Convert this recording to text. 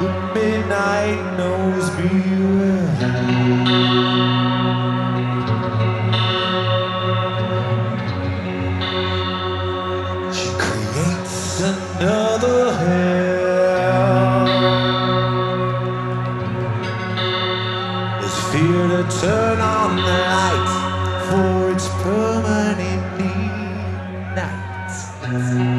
midnight knows me well. She creates another hell. There's fear to turn on the light for its permanent night.